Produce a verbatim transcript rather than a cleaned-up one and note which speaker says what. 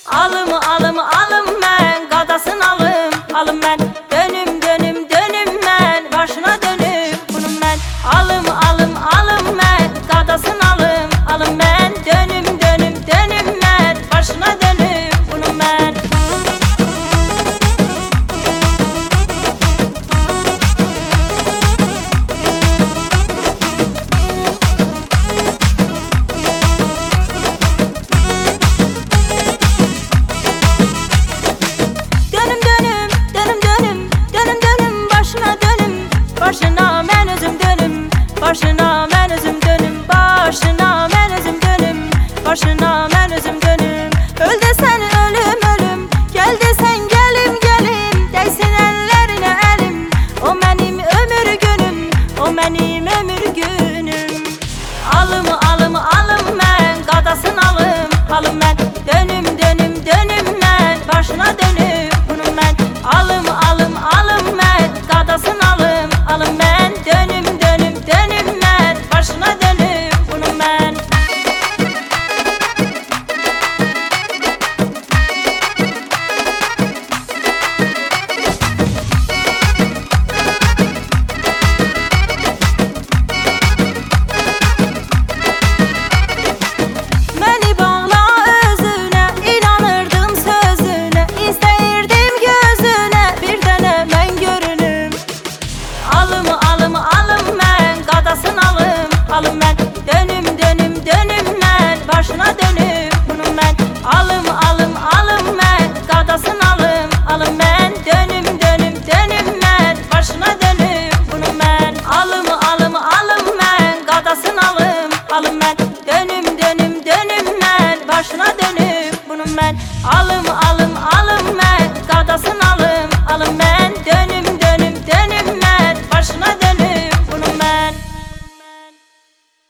Speaker 1: Alım alım alım ben, qadasın alım alım ben. Dönüm dönüm dönüm ben, başına dönüp bunun ben. Alım alım alım ben, qadasın alım alım ben. Dönüm dönüm dönüm ben, başına dönüp bunun ben. Dönüm dönüm dönüm dönüm dönüm dönüm başına dönüm. Başına ben özüm dönüm. Başına ben özüm dönüm. Başına ben özüm dönüm. Başına ben özüm dönüm. Öl desen ölüm ölüm, gel desen gelim gelim. Değsin ellerine elim, o benim ömür günüm, o benim ömür günüm. Alım alım alım ben, qadasın alım alım ben. Dönüm dönüm dönüm ben, başına dönüp bunun ben. Alım alım alım ben, qadasın alım alım ben. Dönüm dönüm dönüm ben, başına dönüp bunun ben. Beni bağla özüne, inanırdım sözüne. İsteyirdim gözüne, bir dene ben görünüm. Alım alım alım ben, qadasın alım alım ben. Dönüm dönüm dönüm ben, başına dönüp bunun ben. Alım alım alım ben, qadasın alım alım ben. Dönüm dönüm dönüm ben, başına dönüp bunun ben. Alım alım alım ben, qadasın alım alım ben. Dönüm dönüm dönüm ben, başına dönüp bunun ben. Alım